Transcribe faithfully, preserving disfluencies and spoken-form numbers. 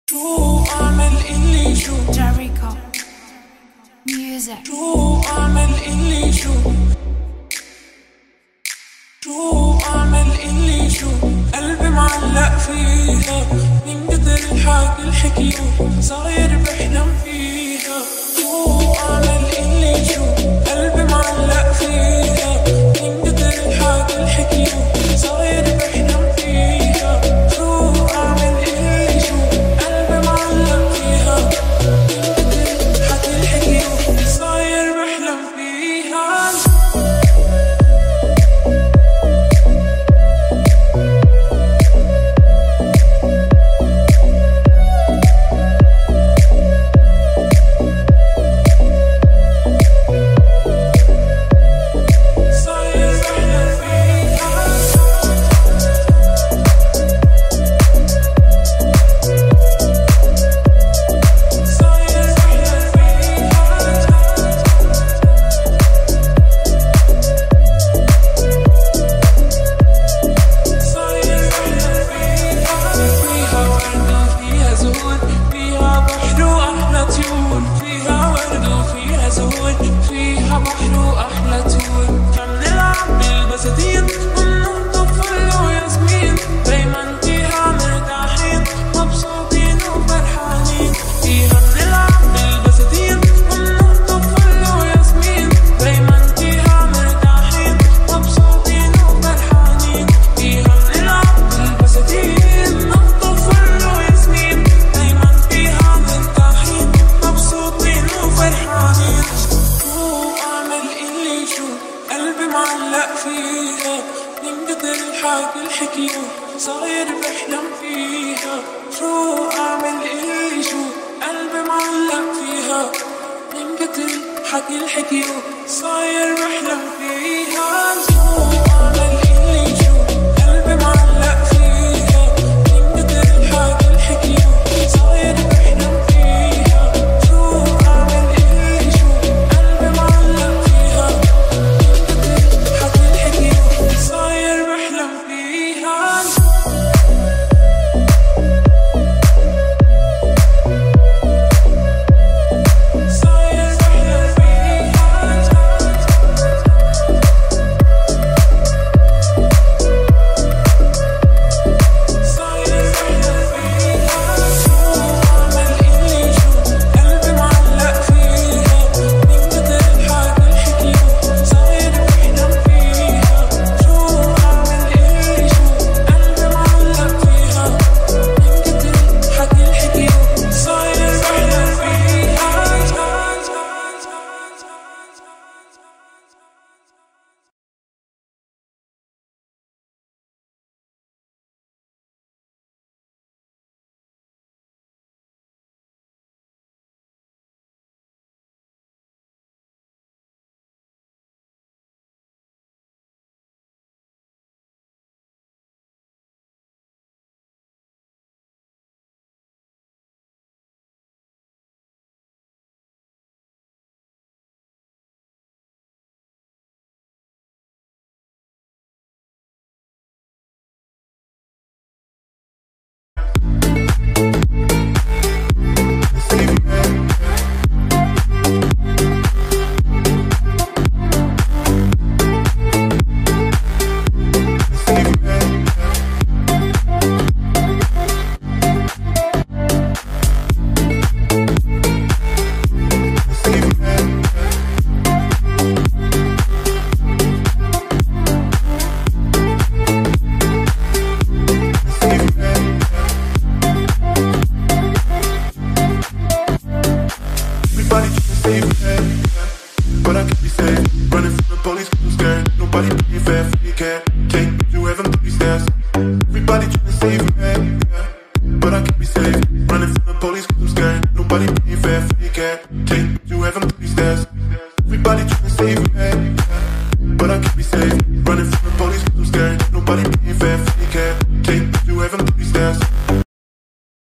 شو أعمل اللي شو Jericho Music شو أعمل اللي شو شو أعمل اللي شو قلبي معلق فيها من قدر الحاج الحكيو صاير بحلم فيها. شو أعمل اللي شو قلبي معلق فيها من قدر الحاج الحكيو صاير بحلم فيها. شو أعمل اللي شو قلبي معلق فيها من قدر الحاج الحكيو صاير بحلم فيها. فيها بحر وأحلى تور فمنلعب بالبساتين وننطف فل وياسمين دايما فيها مرتاحين مبسوطين وفرحانين. فيها بنلعب بالبساتين وننطف فل وياسمين دايما فيها مرتاحين مبسوطين وفرحانين. فيها بنلعب بالبساتين ننطف فل وياسمين دايما فيها مرتاحين مبسوطين وفرحانين. قلبي معلق فيها من قدر الحاج الحكيو صاير بحلم فيها. شو أعمل إيه شو قلبي معلق فيها من قدر الحاج الحكيو صاير بحلم فيها.